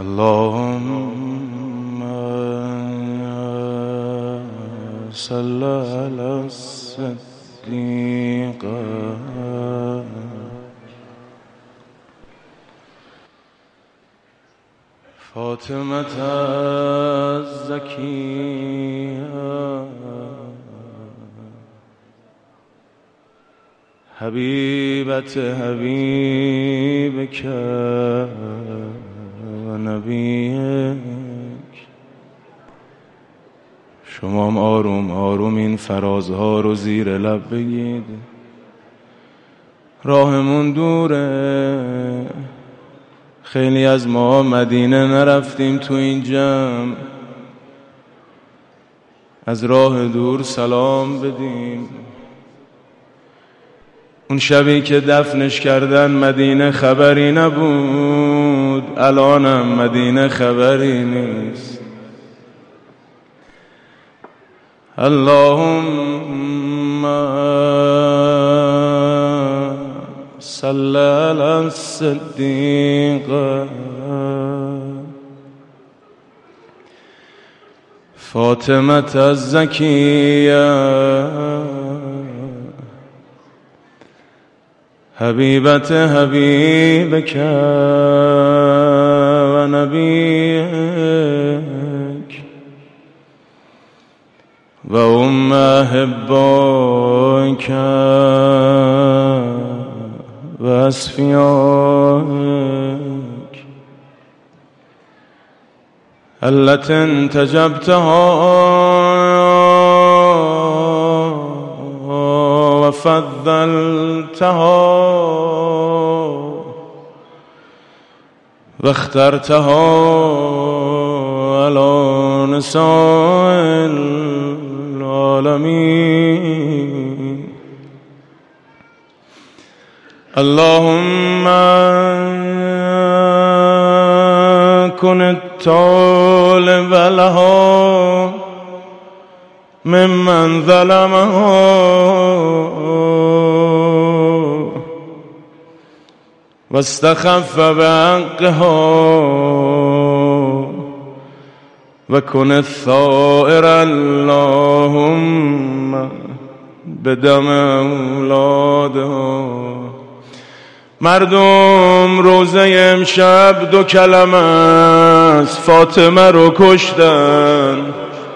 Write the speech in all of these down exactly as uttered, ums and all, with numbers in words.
اللهم صل على الصديق فاطمة الزكية حبيبة حبيبك و نبیک. شما هم آروم آروم این فرازها رو زیر لب بگید. راهمون دوره، خیلی از ما مدینه نرفتیم تو این جمع. از راه دور سلام بدیم. اون شبی که دفنش کردن مدینه خبری نبود، الانم مدینه خبری نیست. اللهم صل علی الصدیق فاطمة الزکیه حبیبت حبیبک و نبیک و ام احباک و اصفیاک التي انتجبتها وفضلتها واخترتها على نساء العالمين. اللهم كن الطالب لها ممن ظلمها واستخف بحقها وكن الثائر اللهم بدم اولادها. مردم روزه امشب دو کلمه است، فاطمه رو کشتن.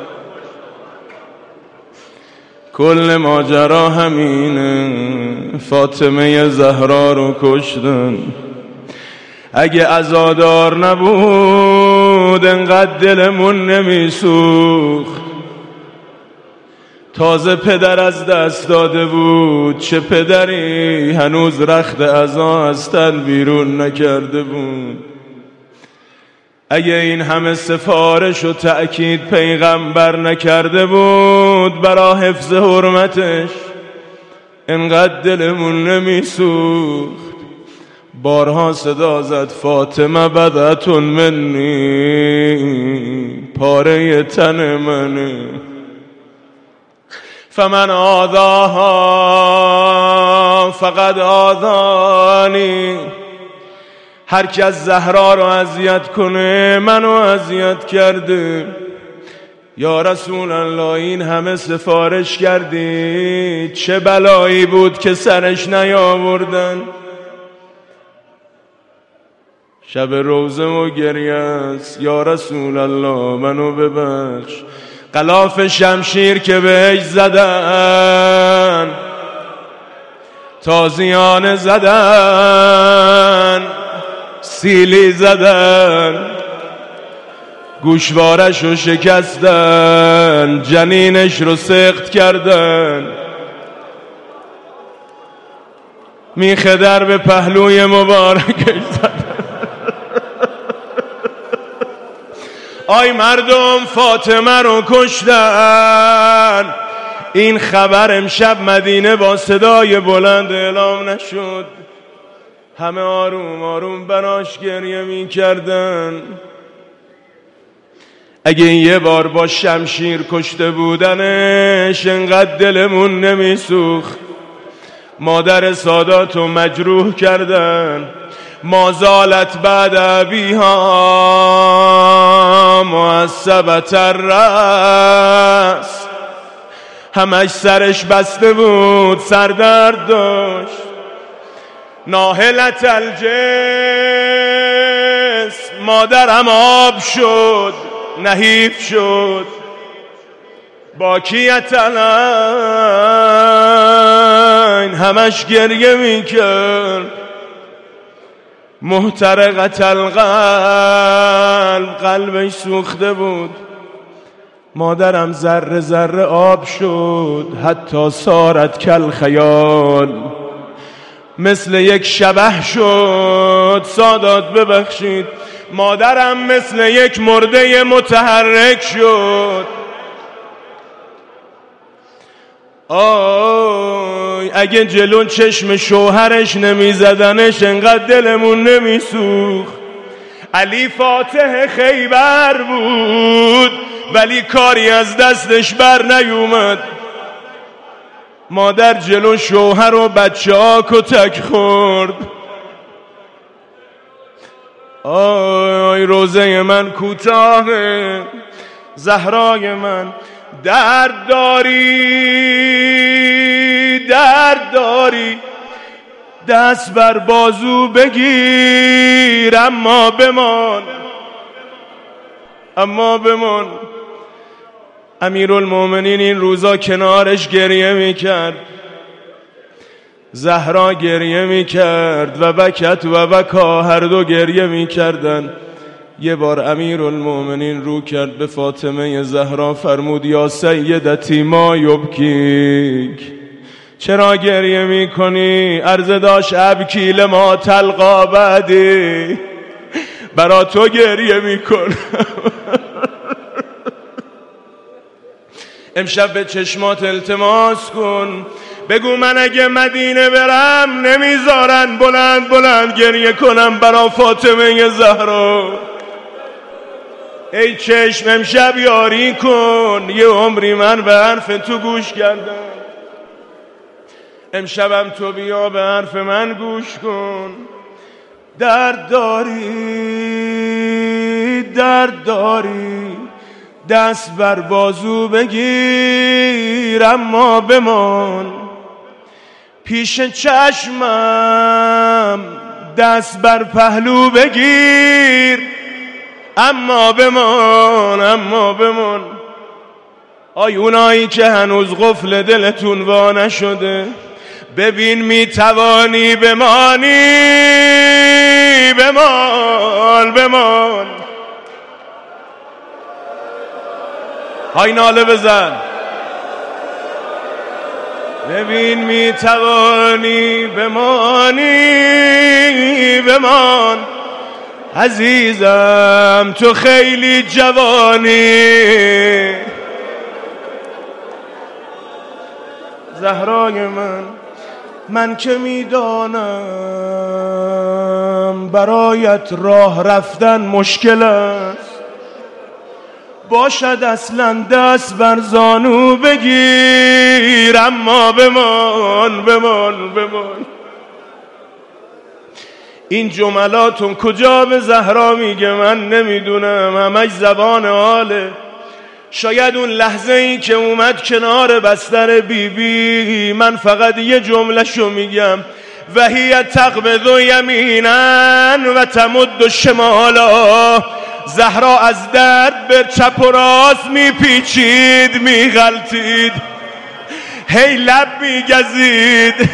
کل ماجرا همینه، فاطمه زهرا رو کشتن. اگه عزادار نبود انقدر دلمون نمیسوخت. تازه پدر از دست داده بود، چه پدری هنوز رخت عزا از تن بیرون نکرده بود. اگه این همه سفارش و تأکید پیغمبر نکرده بود برا حفظ حرمتش، انقدر دلمون نمیسوخت. بارها صدا زد فاطمه بدعتون منی، پاره تن منه. فمن آذاها فقد آذانی. هر کی از زهرا رو اذیت کنه منو اذیت کرده. یا رسول الله این همه سفارش کردی، چه بلایی بود که سرش نیاوردن؟ شب روزه و گریه است. یا رسول الله منو ببخش. غلاف شمشیر که بهش زدن، تازیانه زدن، سیلی زدن، گوشوارش رو شکستن، جنینش رو سقط کردن. میخ در به پهلوی مبارکش زدن. آی مردم فاطمه رو کشتن. این خبر امشب مدینه با صدای بلند اعلام نشد. همه آروم آروم براش گریه می کردن. اگه یه بار با شمشیر کشته بودنش انقدر دلمون نمی سوخت. مادر ساداتو مجروح کردن. ما زالت بعد ابیها معصبت الرأس، همش سرش بسته بود، سردرد داشت. ناهلت الجسم، مادرم آب شد، نحیف شد. باکیت العین، همش گریه میکرد. محترقت القلب، قلبش سوخته بود. مادرم ذره ذره آب شد، حتی صارت کل خیال، مثل یک شبح شد. سادات ببخشید، مادرم مثل یک مرده متحرک شد. آی اگه جلو چشم شوهرش نمیزدنش انقدر دلمون نمیسوخت. علی فاتح خیبر بود ولی کاری از دستش بر نیومد. مادر جلو شوهر و بچه ها کتک خورد. آی روزه من کوتاهه، زهرای من. درد داری درد داری، دست بر بازو بگیر، اما بمان اما بمان. امیرالمومنین این روزا کنارش گریه میکرد، زهرا گریه میکرد و بکت و بکا، هر دو گریه میکردن. یه بار امیرالمومنین رو کرد به فاطمه زهرا، فرمود یا سیدتی ما یبکیک، چرا گریه میکنی؟ عرض داشت ابکی لما تلقا بعدی، برا تو گریه میکنم. امشب به چشمات التماس کن، بگو من اگه مدینه برم نمیذارن بلند بلند گریه کنم برا فاطمه زهرا. ای چشم امشب یاری کن، یه عمری من به حرف تو گوش کردم، امشبم تو بیا به حرف من گوش کن. درد داری درد داری، دست بر بازو بگیر، اما بمان پیش چشمم. دست بر پهلو بگیر، اما بمان اما بمان. آی اونایی که هنوز قفل دلتون وا نشده، ببین میتوانی بمانی، بمان بمان. های ناله بزن، ببین میتوانی بمانی، بمان. عزیزم تو خیلی جوانی. زهرای من، من که میدانم برایت راه رفتن مشکل است، باشد اصلا دست بر زانو بگیر، اما بمان بمان بمان. این جملاتون کجا به زهرا میگه من نمیدونم، همش زبان حاله. شاید اون لحظه ای که اومد کنار بستر بی بی، من فقط یه جمله شو میگم، و هی تقبض یمینا و تمد شمالا. زهرا از درد به چپ و راست میپیچید، میغلطید، هی لب میگزید.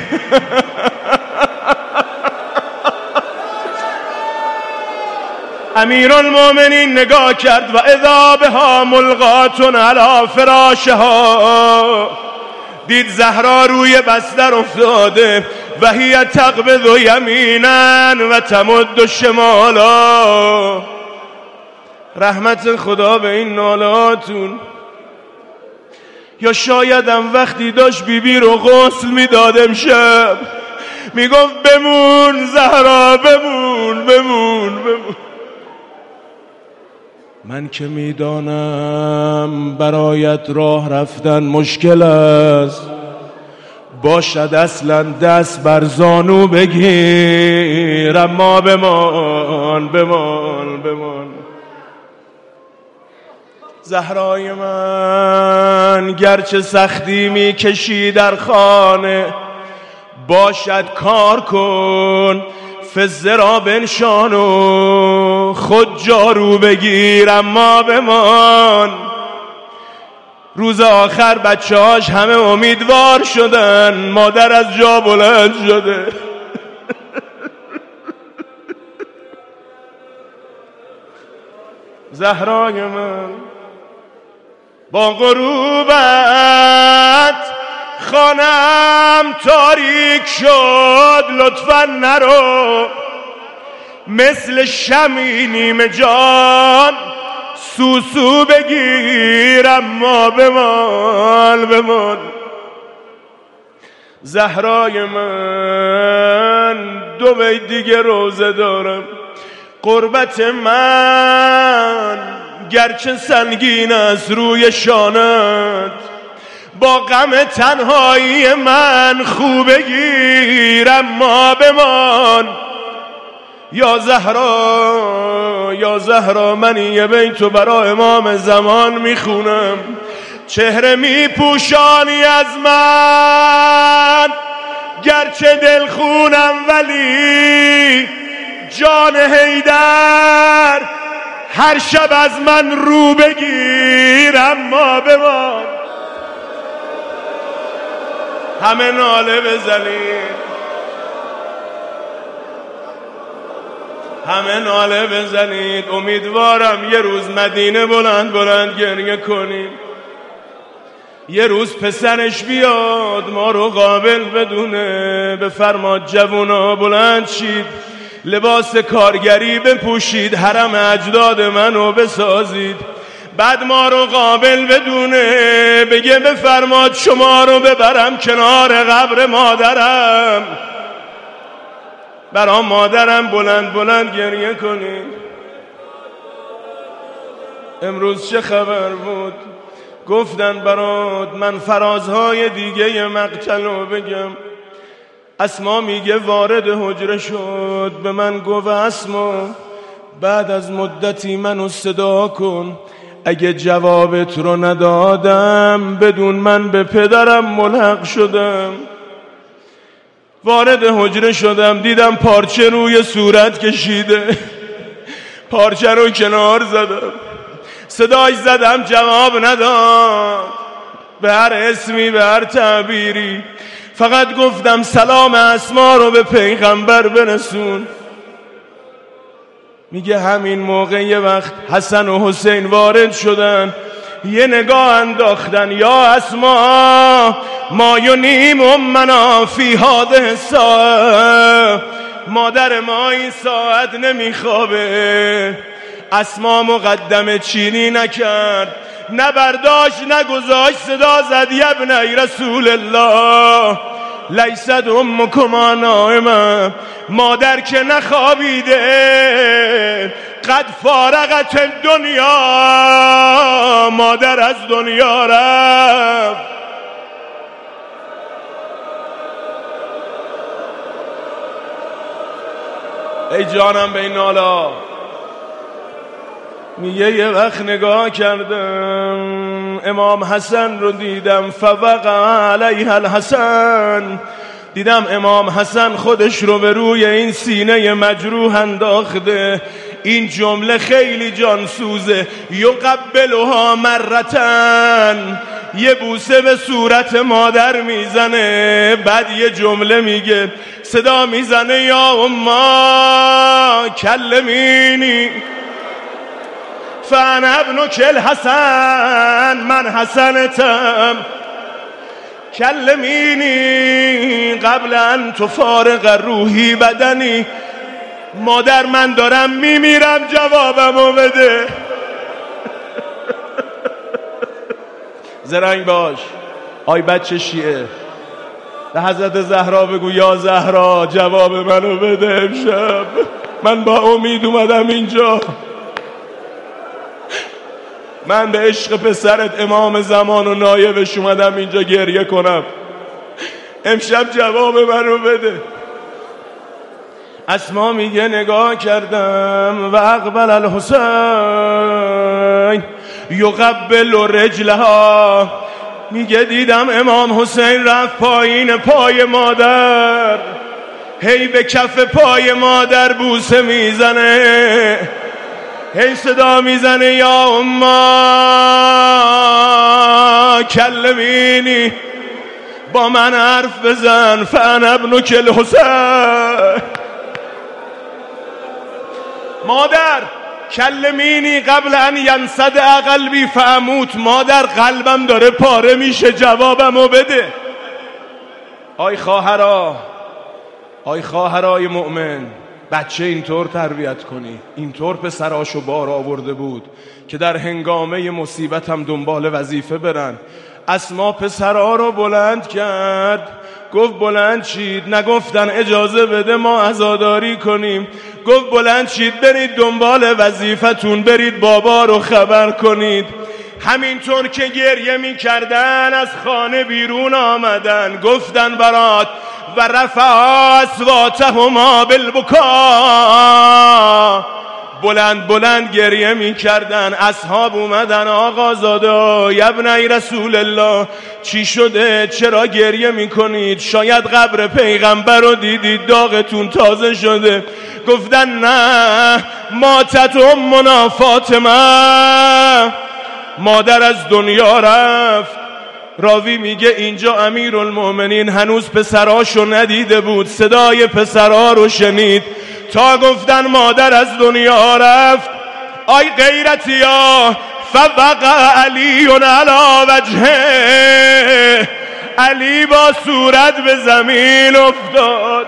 امیرالمومنین نگاه کرد و اذا بها ملقاتون علی فراشها، دید زهرا روی بستر افتاده، و هی تقبض یمینا و تمد شمالا. رحمت خدا به این نالهاتون. یا شایدم وقتی داشت بیبی رو غسل میداد امشب میگفت بمون زهرا، بمون بمون بمون. من که میدانم برایت راه رفتن مشکل است، باشد اصلا دست بر زانو بگیر، اما بمان بمان بمان. زهرای من گرچه سختی می کشی در خانه، باشد کار کن فزه را بنشان و خود جارو بگیر، اما بمان. روز آخر بچه‌هاش همه امیدوار شدن، مادر از جا بلند شده. زهرای من با غروبت خانم تاریک شد، لطفاً نرو، مثل شمعی نیمه جان سوسو بگیر، اما بمان بمان. زهرای من دو بیت دیگه روزه دارم. قربت من گرچه سنگین است روی شانت، با غم تنهایی من خوب گیر، اما بمان. یا زهرا یا زهرا، من یه بیتو برای امام زمان میخونم. چهره میپوشانی از من، گرچه دل خونم ولی جان حیدر هر شب از من رو بگیر، اما بمان. همه ناله بزنید، همه ناله بزنید. امیدوارم یه روز مدینه بلند بلند گریه کنیم، یه روز پسرش بیاد ما رو قابل بدونه. بفرماد جوونا بلند شید، لباس کارگری بپوشید، حرم اجداد منو بسازید، بعد ما رو قابل بدونه. بگه بفرماد شما رو ببرم کنار قبر مادرم، برا مادرم بلند بلند گریه کنید. امروز چه خبر بود؟ گفتن برات من فرازهای دیگه مقتل رو بگم. اسما میگه وارد حجره شد، به من گفت اسما بعد از مدتی منو صدا کن، اگه جوابت رو ندادم بدون من به پدرم ملحق شدم. وارد حجره شدم، دیدم پارچه روی صورت کشیده، پارچه رو کنار زدم، صداش زدم جواب نداد، به هر اسمی به هر تعبیری. فقط گفتم سلام اسما رو به پیغمبر برسون. میگه همین موقع یه وقت حسن و حسین وارد شدن، یه نگاه انداختن، یا اسما ما ینیم امنا فی هذه الساعه، مادر ما این ساعت نمیخوابه. اسما مقدم چینی نکرد، نه برداشت نگذاشت، صدا زد یبنی رسول الله لیست امکما نائمه، مادر که نخوابیده، قد فارغت الدنیا، مادر از دنیا رفت. ای جانم به این نالا. میگه یه وقت نگاه کردم امام حسن رو دیدم، فوقع علیه الحسن، دیدم امام حسن خودش رو به روی این سینه مجروح انداخته. این جمله خیلی جانسوزه، یقبلها مرتن، یه بوسه به صورت مادر میزنه، بعد یه جمله میگه، صدا میزنه یا اما کلمینی فانا ابنک الحسن، من حسنتم، کلمینی قبل ان تفارق روحی بدنی، مادر من دارم میمیرم جوابمو بده. زرنگ باش آی بچه شیعه، به حضرت زهرا بگو یا زهرا جواب منو بده امشب، من با امید اومدم اینجا، من به عشق پسرت امام زمان و نایبش اومدم اینجا گریه کنم. امشب جواب منو بده. اسما میگه نگاه کردم و اقبل الحسین یقبل رجلها، میگه دیدم امام حسین رفت پایین پای مادر، هی به کف پای مادر بوسه میزنه، هی صدا میزنه یا اما کلمینی، با من حرف بزن، فانا ابنک الحسین. مادر کلمینی قبل ان ینصدع قلبی فاموت، مادر قلبم داره پاره میشه، جوابمو بده. آی خواهرا، آی خواهرای مؤمن، بچه اینطور تربیت کنی. اینطور پسراشو بار آورده بود که در هنگامه مصیبت هم دنبال وظیفه برن. اسما پسرها رو بلند کرد، گفت بلند شید، نگفتن اجازه بده ما عزاداری کنیم، گفت بلند شید برید دنبال وظیفتون، برید بابا رو خبر کنید. همینطور که گریه می کردن از خانه بیرون آمدن، گفتن برات و رفع اصواتهما بالبکا، بلند بلند گریه می کردن. اصحاب اومدن آقا زاده ابنای رسول الله چی شده؟ چرا گریه می کنید؟ شاید قبر پیغمبر رو دیدید داغتون تازه شده. گفتن نه، ماتت امنا فاطمه، مادر از دنیا رفت. راوی میگه اینجا امیرالمؤمنین هنوز پسراشو ندیده بود، صدای پسرا رو شنید تا گفتن مادر از دنیا رفت. آی غیرتیا، فوقع علی علی وجهه، علی با صورت به زمین افتاد.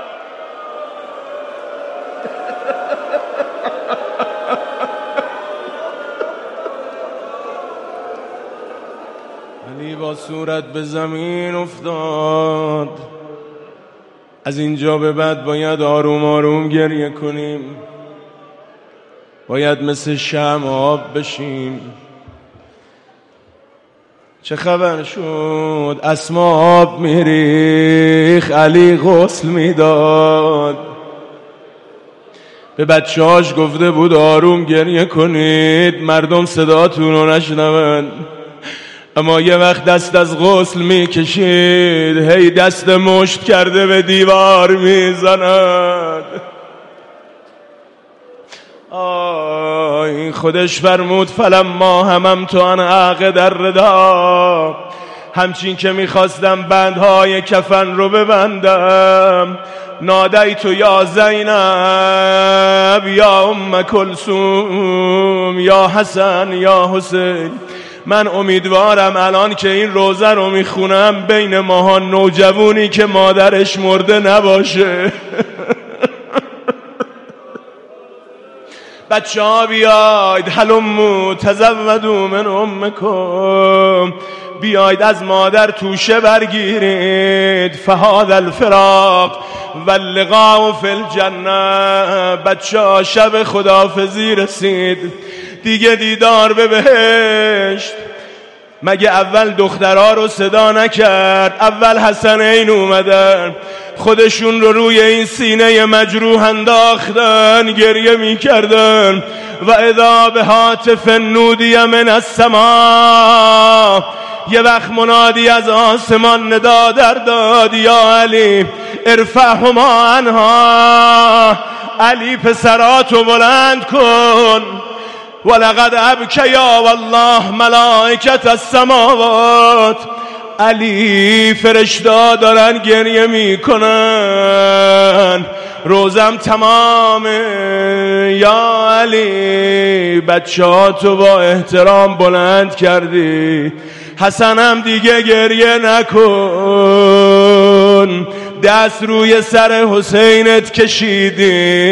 علی با صورت به زمین افتاد. از اینجا به بعد باید آروم آروم گریه کنیم، باید مثل شمع آب بشیم. چه خبر شد؟ اسما آب میریخ، علی غسل میداد. به بچه‌هاش گفته بود آروم گریه کنید، مردم صداتون رو نشنون. اما یه وقت دست از غسل میکشید، هی دست مشت کرده به دیوار میزند. آی خودش فرمود فلما هممت ان اعقد الردا، همچین که میخواستم بندهای کفن رو ببندم، نادیت یا زینب یا ام کلثوم یا حسن یا حسین. من امیدوارم الان که این روزه رو میخونم بین ماها نوجوانی که مادرش مرده نباشه. بچه ها بیاید، هلمو تزودوا من امکم، بیاید از مادر توشه برگیرید. فهذا الفراق واللقاء فی الجنه. بچه ها شب خداحافظی رسید، دیگه دیدار به بهشت. مگه اول دخترها رو صدا نکرد؟ اول حسنین اومدن، خودشون رو روی این سینه مجروح انداختن، گریه می کردن. و اذا به هاتف نودی من السما، یه وقت منادی از آسمان ندا در داد، یا علی ارفعهما عنها، علی پسراتو بلند کن. ولقد ابکیا والله ملائکت السماوات، علی فرشتا دارن گریه میکنن، روزم تمامه. یا علی بچه ها تو با احترام بلند کردی، حسنم دیگه گریه نکن. دست روی سر حسینت کشیدی،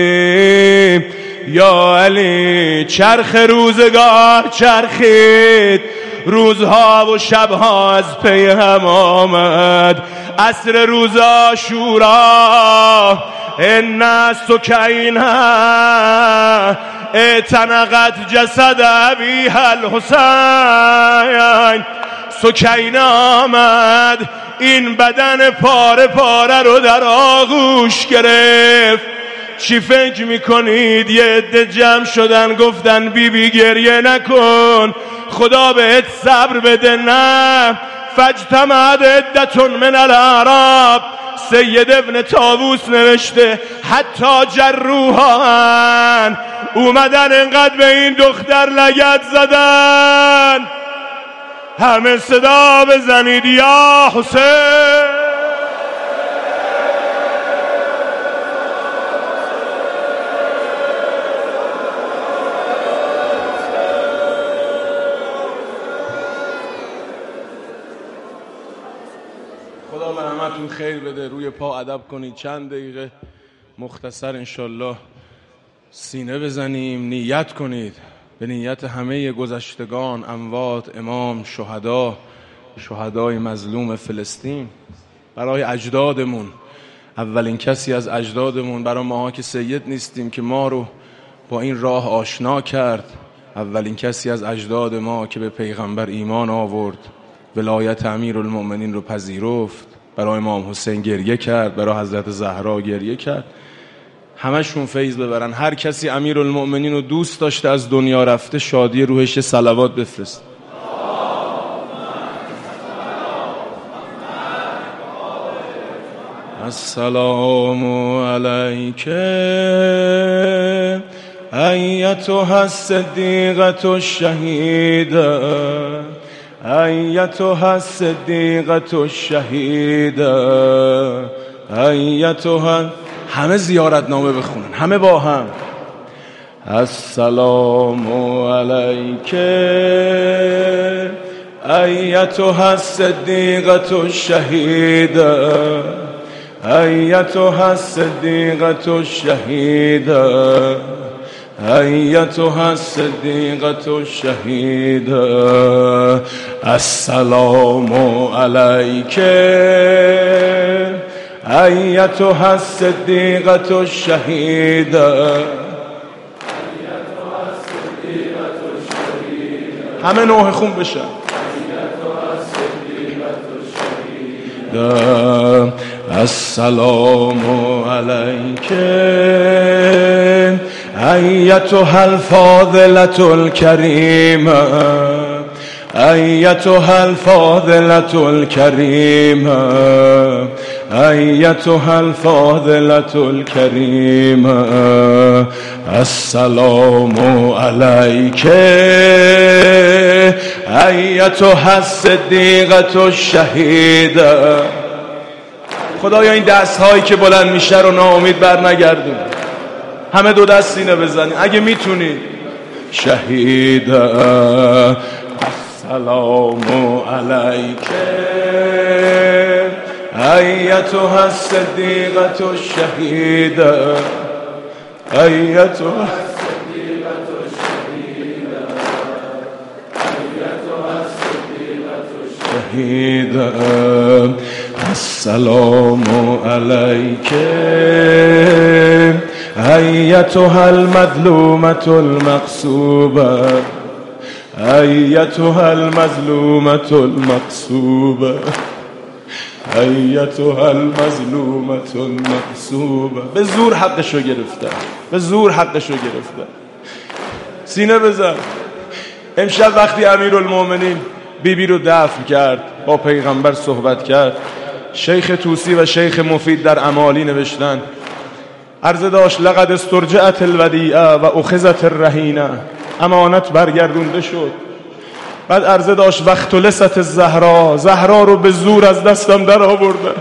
یا علی چرخ روزگار چرخید، روزها و شبها از پی هم آمد. عصر روز عاشورا ان سکینه اعتنقت جسد ابیها الحسین، سکینه آمد این بدن پاره پاره رو در آغوش گرفت. چی فکر میکنید؟ یه عده جمع شدن گفتن بی بی گریه نکن، خدا بهت صبر بده. نه، فاجتمعت عدة من الاعراب، سید ابن طاووس نوشته حتی جروحان، اومدن انقدر به این دختر لگد زدن، همه صدا بزنید یا حسین. خدا به همتون خیر بده. روی پا ادب کنید، چند دقیقه مختصر انشالله سینه بزنیم، نیت کنید به نیت همه گذشتگان، اموات، امام، شهدا، شهدای مظلوم فلسطین، برای اجدادمون، اولین کسی از اجدادمون، برای ماها که سید نیستیم که ما رو با این راه آشنا کرد، اولین کسی از اجداد ما که به پیغمبر ایمان آورد، ولایت امیرالمؤمنین رو پذیرفت، برای امام حسین گریه کرد، برای حضرت زهرا گریه کرد. همشون فیض ببرن. هر کسی امیرالمؤمنین رو دوست داشته از دنیا رفته، شادی روحش صلوات بفرست. السلام علیک ایتها الصدیقة الشهیده، ایتها الصدیقة الشهیده، ایتها. همه زیارت نامه بخونن، همه با هم. السلام علیک ایتها الصدیقة الشهیده، ایتها الصدیقة الشهیده، ایتها الصدیقة الشهیده. السلام علیک ایتها الصدیقة الشهیده. همه نوح خون بشن. السلام علیک ایتها الفاضلة الکریمه، ایتها الفاضلة الکریمه، ایتها الفاضلة الکریمه. السلام علیک ایتها الصدیقة الشهیده. خدایا این دست هایی که بلند میشه رو ناامید بر نگردون. همه دو دست سینه بزنید اگه میتونید. شهیده. السلام علیک ایتها الصدیقة الشهیده، ایتها الصدیقة الشهیده، ایتها الصدیقة الشهیده. السلام علیک ایتها المظلومة المغصوبة، ایتها المظلومة المغصوبة، ایتها المظلومة المغصوبة. به زور حقشو گرفتن، به زور حقشو گرفتن. سینه بزن. امشب وقتی امیرالمؤمنین بی بی رو دفن کرد، با پیغمبر صحبت کرد، شیخ توسی و شیخ مفید در امالی نوشتن عرضه داشت لقد استرجعت الودیعه و اخذت الرهینه، امانت برگردونده شد. بعد عرضه داشت وقت لست الزهرا، زهرا رو به زور از دستم در آوردن.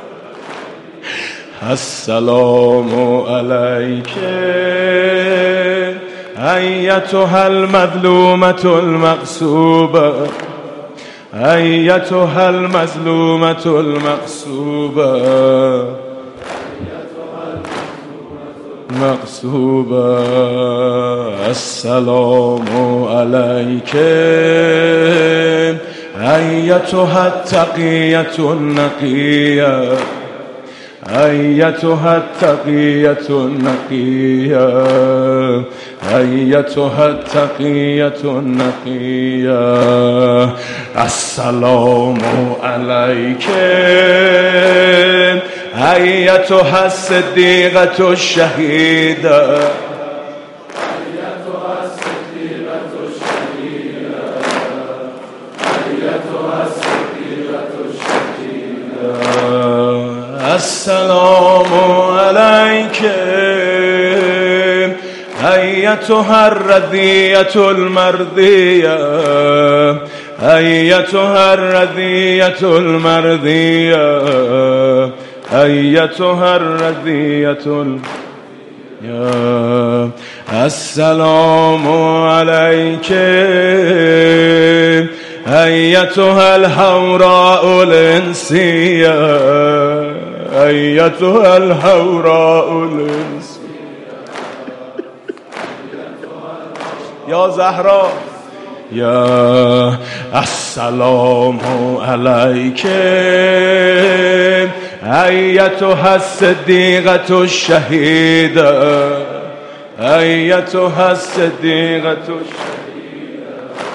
السلام علیک ایتها المظلومة المغصوبة، ایتها المظلومة المغصوبة، مغصوبة. السلام علیک ایتها التقیة النقیة، أيتها التقية النقية أيتها التقية النقية السلام عليك أيتها الصديقة الشهيدة أيتها الصديقة الشهيدة أيتها الصديقة الشهيدة السلام عليك أيتها الرذية المرضية أيتها الرذية المرضية أيتها الرذية المرضية السلام عليك أيتها الحوراء الإنسية أيتها الحوراء الإنسية يا زهراء يا السلام عليك أيتها الصديقة الشهيدة أيتها الصديقة الشهيدة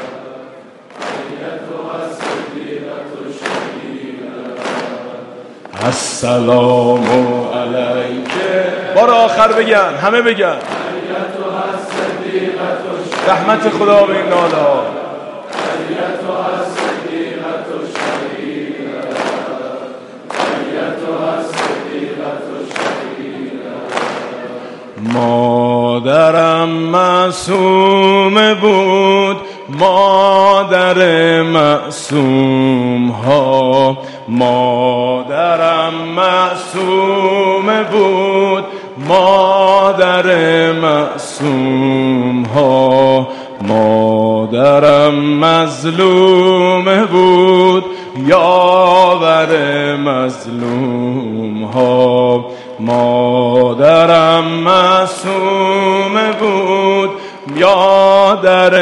أيتها الصديقة الشهيدة السلام عليك بار آخر بگن همه بگن أيتها الصديقة الشهيدة رحمت خدا به این ناله ها أيتها الصديقة الشهيدة أيتها الصديقة الشهيدة مادرم معصوم بود مادر معصوم ها مادرم معصوم بود مادر معصوم ها مادرم مظلوم بود یاور مظلوم ها مادرم معصوم بود یادر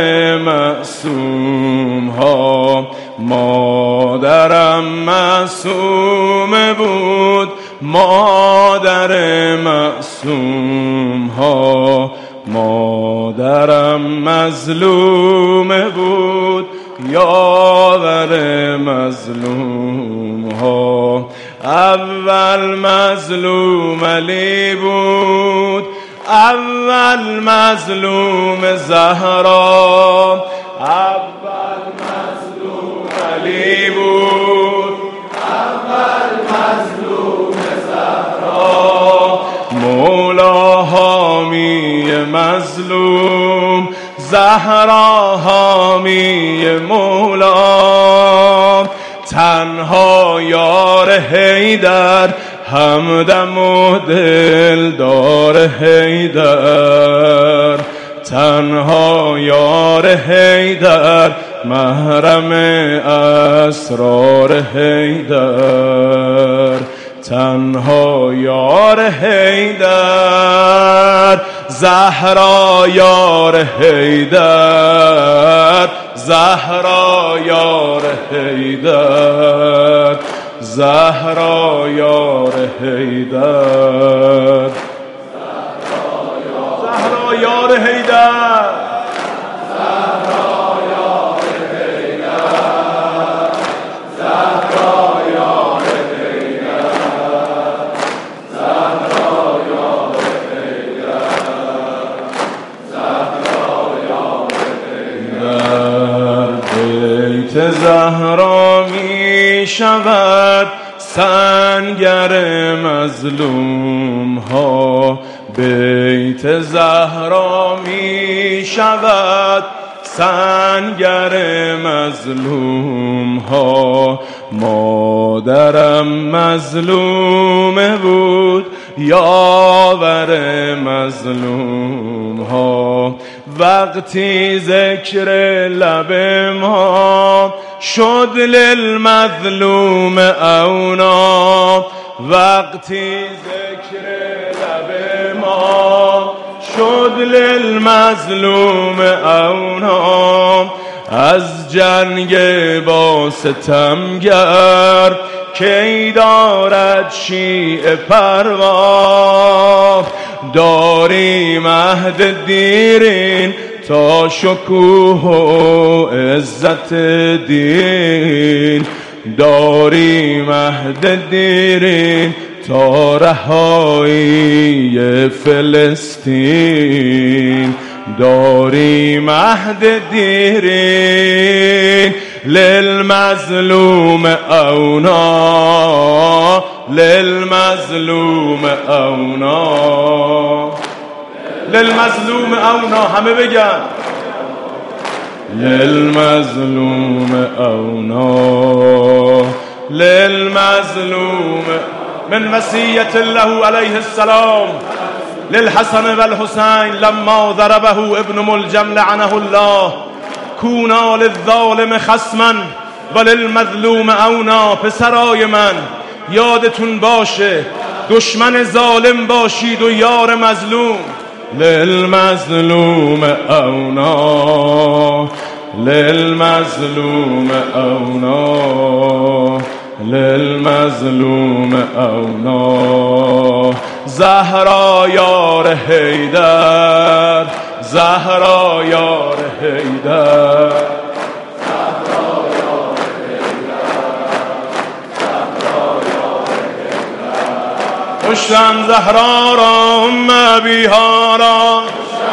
معصوم ها مادرم معصوم بود مادر معصوم ها مادرم مظلوم بود یاور مظلوم ها اول مظلوم علی بود اول مظلوم زهرا اول مظلوم علی بود اول مظلوم زهرا مولا حامی مظلوم زهرا حامی مولا تنها یار حیدر همدم و دلدار حیدر تنها یار حیدر محرم اسرار حیدر تنها یار حیدر زهرا یار حیدر زهرا یار حیدر زهرا یار حیدر زهرا یار حیدر زهرا می شود سنگر مظلوم ها بیت زهرا می شود سنگر مظلوم ها مادرم مظلوم بود یاور مظلوم ها وقتی ذکر لب ما شد للمظلوم اونا وقتی ذکر لب ما شد للمظلوم اونا از جنگ با ستمگر کی دارد شیعه پروا. داریم عهد دیرین تا شکوه و عزت دین. داریم عهد دیرین تا رهایی فلسطین. داریم عهد دیرین للمظلوم اونا. للمظلوم اونا. للمظلوم اونا. همه بگن للمظلوم اونا. للمظلوم من وصیت الله علیه السلام للحسن والحسین لما ضربه ابن ملجم لعنه الله کونا للظالم خصما وللمظلوم اونا. پسرای من یادتون باشه دشمن ظالم باشید و یار مظلوم. للمظلوم اونا. للمظلوم اونا. للمظلوم اونا. زهرا یار حیدر. زهرا یار حیدر. کشتن زهرا را ام ابیها را.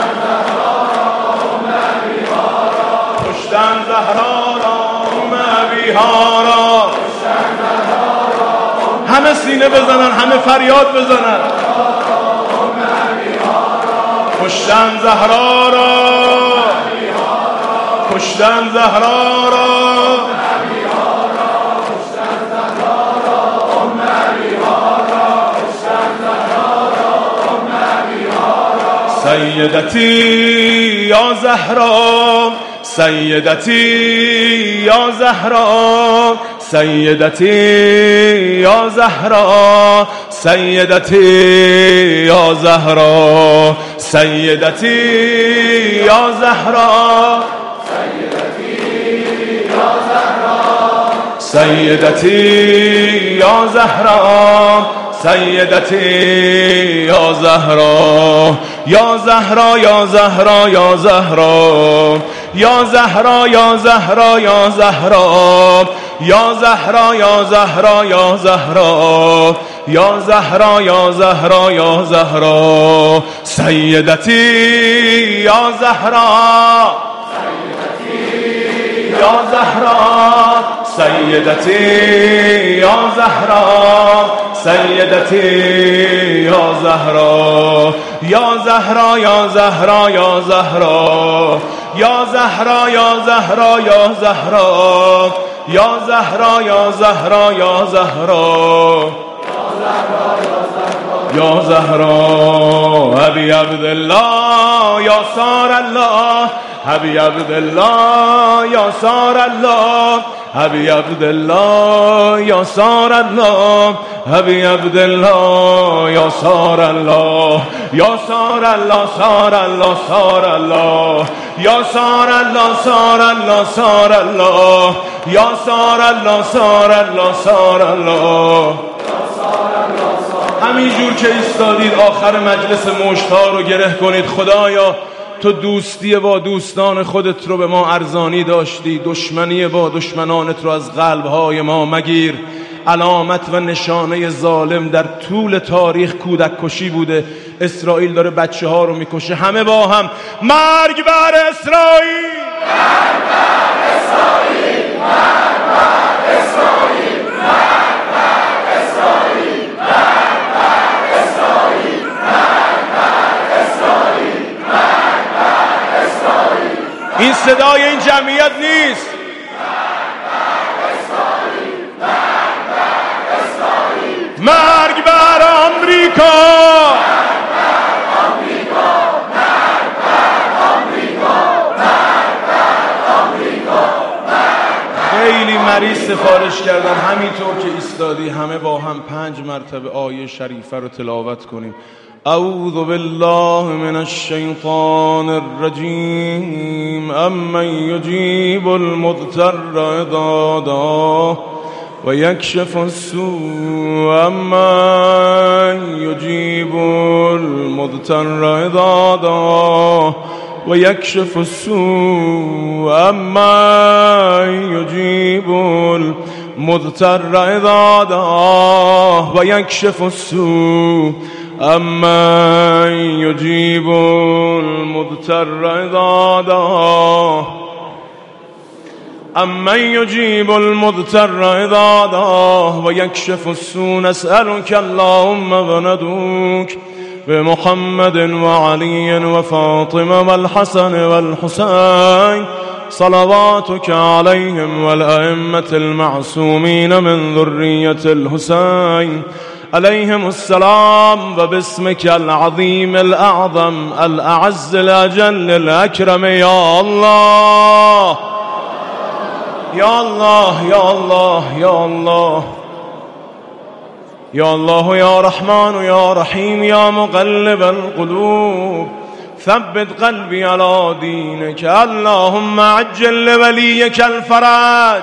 کشتن زهرا را ام ابیها را. همه سینه بزنن، همه فریاد بزنن. کشتن زهرا را. کشتن زهرا را. سیدتی یا زهرا. سیدتی یا زهرا. سیدتی یا زهرا. سیدتی یا زهرا. سیدتی یا زهرا. سیدتی یا زهرا. سیدتی یا زهرا. یا زهرا یا زهرا یا زهرا. یا زهرا یا زهرا یا زهرا. یا زهرا یا زهرا یا زهرا. یا زهرا یا زهرا یا زهرا. سیدتی یا زهرا. یا زهرا. سیدتی یا زهرا. سیدتی یا زهرا. یا زهرا یا زهرا یا زهرا. یا زهرا یا زهرا یا زهرا. یا زهرا یا زهرا یا زهرا. یا زهرا ابی عبدالله یا سار الله. ابی عبدالله یا سار الله. ابی عبدالله یا سار الله. ابی عبدالله یا سار الله. یا سار الله سار الله سار الله. یا سار الله سار الله سار الله. یا سار الله سار الله سار الله. همینجور که ایستادید آخر مجلس مشت‌ها رو گره کنید. خدایا تو دوستی با دوستان خودت رو به ما ارزانی داشتی، دشمنی با دشمنانت رو از قلب‌های ما مگیر. علامت و نشانه ظالم در طول تاریخ کودک کشی بوده. اسرائیل داره بچه ها رو میکشه. همه با هم مرگ بر اسرائیل. مرگ بر اسرائیل. مرگ بر اسرائیل. مرگ بر اسرائیل. مرگ بر اسرائیل. مرگ بر اسرائیل. مرگ بر اسرائیل. این صدای این جمعیت نیست. مرگ بر آمریکا. مرگ بر آمریکا. مرگ بر آمریکا. مرگ بر آمریکا. خیلی مریض سفارش کردن. همینطور که ایستادی همه با هم پنج مرتبه آیه شریفه رو تلاوت کنیم. أعوذ بالله من الشيطان الرجيم أمن يجيب المضطر إذا دعاه ويكشف السوء أمن يجيب المضطر إذا دعاه ويكشف السوء أمن يجيب المضطر إذا دعاه ويكشف السوء أمن يجيب المضطر إذا دعاه أمن يجيب المضطر إذا دعاه ويكشف السوء نسألك اللهم وندعوك بمحمد وعلي وفاطمة والحسن والحسين صلواتك عليهم والأئمة المعصومين من ذرية الحسين عليهم السلام وباسمك العظيم الأعظم الأعز الأجل الأكرم يا الله يا الله يا الله يا الله يا الله يا رحمن يا رحيم يا مقلب القلوب ثبت قلبي على دينك اللهم عجل لوليك الفرج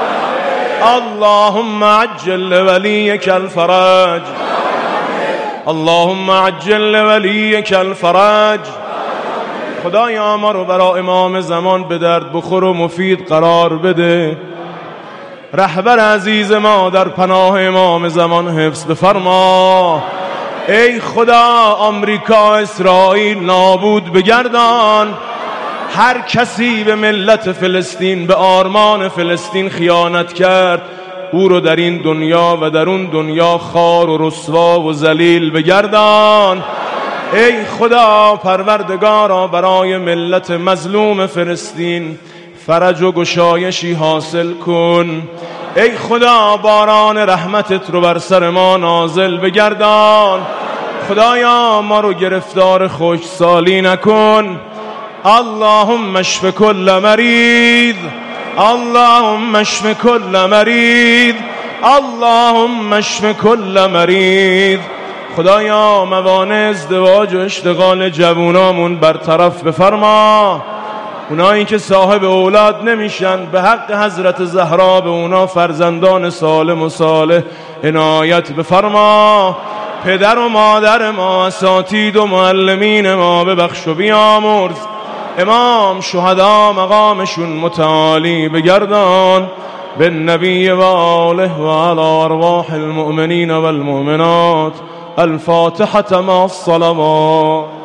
اللهم عجل لوليك الفرج اللهم عجل لوليك الفرج خدایا ما رو برای امام زمان به درد بخور و مفید قرار بده. رهبر عزیز ما در پناه امام زمان حفظ بفرما. ای خدا آمریکا اسرائیل نابود بگردان. هر کسی به ملت فلسطین به آرمان فلسطین خیانت کرد او رو در این دنیا و در اون دنیا خار و رسوا و ذلیل بگردان. ای خدا پروردگارا برای ملت مظلوم فلسطین فرج و گشایشی حاصل کن. ای خدا باران رحمتت رو بر سر ما نازل بگردان. خدایا ما رو گرفتار خشکسالی نکن. اللهم اشف كل مريض اللهم اشف كل مريض اللهم اشف كل مريض. خدایا موانع ازدواج و اشتغال جوونامون برطرف بفرما. اونایی که صاحب اولاد نمیشن به حق حضرت زهرا به اونا فرزندان سالم و صالح عنایت بفرما. پدر و مادر ما اساتید و معلمین ما ببخش و بیامرز. امام شهدا مقامشون متعالی بگردان. بالنبی و آله و علی ارواح المؤمنین والمؤمنات. الفاتحة مع الصلوات.